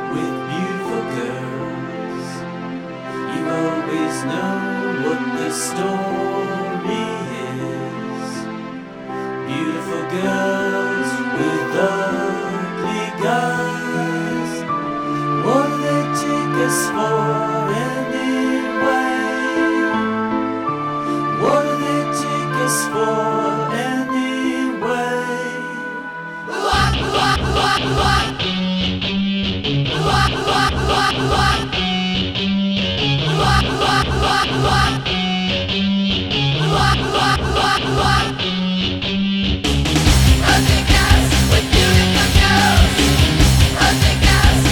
with beautiful girls. You always know what the story is. Beautiful girls.